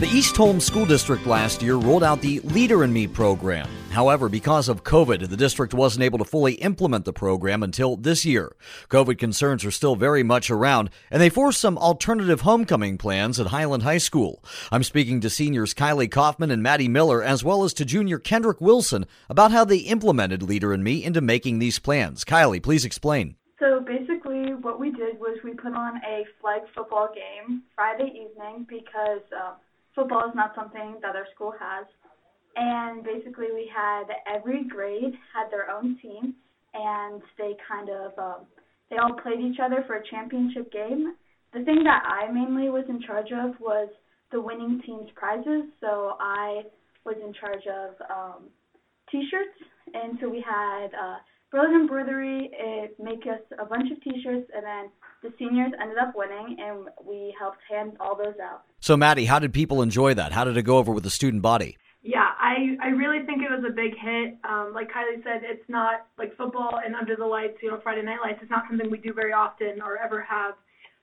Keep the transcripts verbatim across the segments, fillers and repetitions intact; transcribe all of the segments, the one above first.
The East Holmes School District last year rolled out the Leader in Me program. However, because of COVID, the district wasn't able to fully implement the program until this year. COVID concerns are still very much around, and they forced some alternative homecoming plans at Highland High School. I'm speaking to seniors Kylie Kaufman and Maddie Miller, as well as to junior Kendrick Wilson, about how they implemented Leader in Me into making these plans. Kylie, please explain. So basically what we did was we put on a flag football game Friday evening because uh, football is not something that our school has. And basically we had every grade had their own team, and they kind of, um, they all played each other for a championship game. The thing that I mainly was in charge of was the winning team's prizes. So I was in charge of um, T-shirts, and so we had uh, Brother Embroidery it make us a bunch of T-shirts, and then the seniors ended up winning, and we helped hand all those out. So, Maddie, how did people enjoy that? How did it go over with the student body? Yeah, I, I really think it was a big hit. Um, like Kylie said, it's not like football and under the lights, you know, Friday night lights. It's not something we do very often or ever have.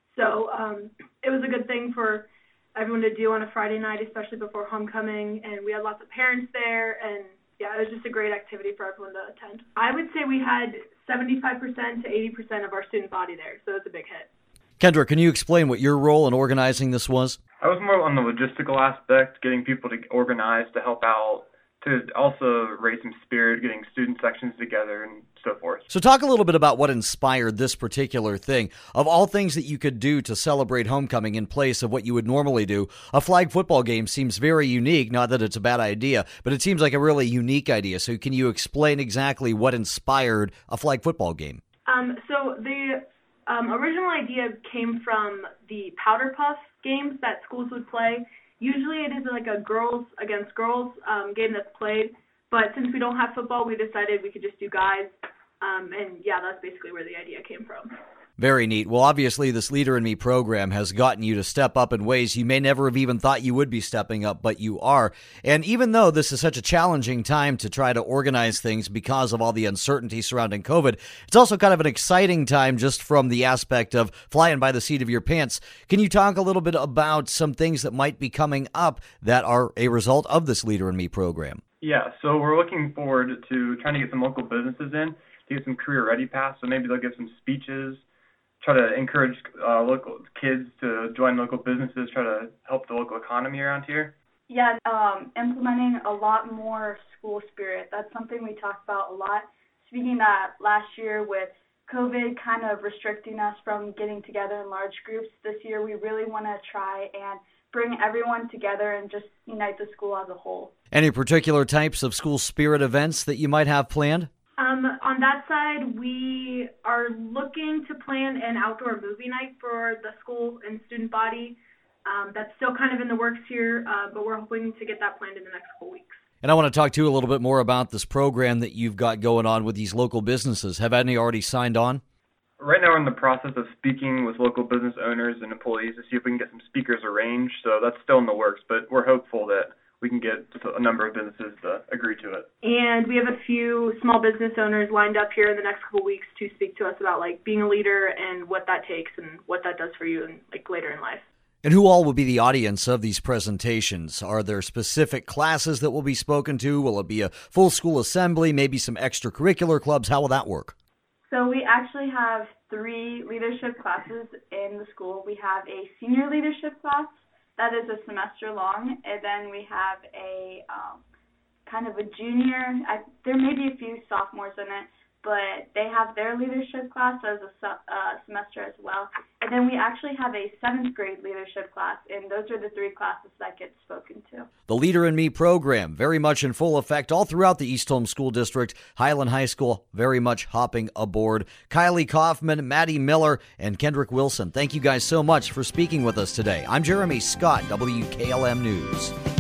So um, it was a good thing for everyone to do on a Friday night, especially before homecoming. And we had lots of parents there, and yeah, it was just a great activity for everyone to attend. I would say we had seventy-five percent to eighty percent of our student body there, so it's a big hit. Kendrick, can you explain what your role in organizing this was? I was more on the logistical aspect, getting people to organize, to help out, to also raise some spirit, getting student sections together and so forth. So talk a little bit about what inspired this particular thing. Of all things that you could do to celebrate homecoming in place of what you would normally do, a flag football game seems very unique. Not that it's a bad idea, but it seems like a really unique idea. So can you explain exactly what inspired a flag football game? Um, so the um, original idea came from the Powder Puff games that schools would play. Usually it is like a girls against girls um, game that's played, but since we don't have football, we decided we could just do guys, um, and yeah, that's basically where the idea came from. Very neat. Well, obviously, this Leader in Me program has gotten you to step up in ways you may never have even thought you would be stepping up, but you are. And even though this is such a challenging time to try to organize things because of all the uncertainty surrounding COVID, it's also kind of an exciting time just from the aspect of flying by the seat of your pants. Can you talk a little bit about some things that might be coming up that are a result of this Leader in Me program? Yeah, so we're looking forward to trying to get some local businesses in, to get some career ready paths, so maybe they'll give some speeches, try to encourage uh, local kids to join local businesses, try to help the local economy around here. Yeah, um, implementing a lot more school spirit. That's something we talked about a lot. Speaking that last year with COVID kind of restricting us from getting together in large groups, this year we really want to try and bring everyone together and just unite the school as a whole. Any particular types of school spirit events that you might have planned? Um, on that side, we are looking to plan an outdoor movie night for the school and student body. Um, that's still kind of in the works here, uh, but we're hoping to get that planned in the next couple weeks. And I want to talk to you a little bit more about this program that you've got going on with these local businesses. Have any already signed on? Right now we're in the process of speaking with local business owners and employees to see if we can get some speakers arranged, so that's still in the works, but we're hopeful that we can get a number of businesses to agree to it. And we have a few small business owners lined up here in the next couple of weeks to speak to us about like being a leader and what that takes and what that does for you and like later in life. And who all will be the audience of these presentations? Are there specific classes that will be spoken to? Will it be a full school assembly, maybe some extracurricular clubs? How will that work? So we actually have three leadership classes in the school. We have a senior leadership class. That is a semester long, and then we have a um, kind of a junior. I, there may be a few sophomores in it, but they have their leadership class as a uh, semester as well. And then we actually have a seventh grade leadership class, and those are the three classes that get spoken to. The Leader in Me program, very much in full effect all throughout the East Holmes School District. Highland High School, very much hopping aboard. Kylie Kaufman, Maddie Miller, and Kendrick Wilson, thank you guys so much for speaking with us today. I'm Jeremy Scott, W K L M News.